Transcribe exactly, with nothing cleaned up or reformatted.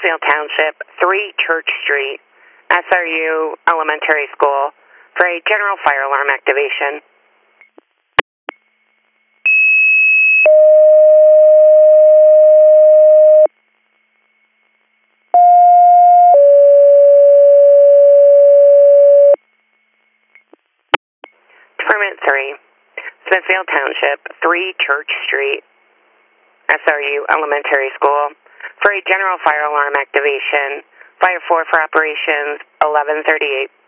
Smithfield Township, three Church Street, S R U Elementary School, for a general fire alarm activation. Department three, Smithfield Township, three Church Street, S R U Elementary School, for a general fire alarm activation. Fire four for operations, eleven thirty-eight.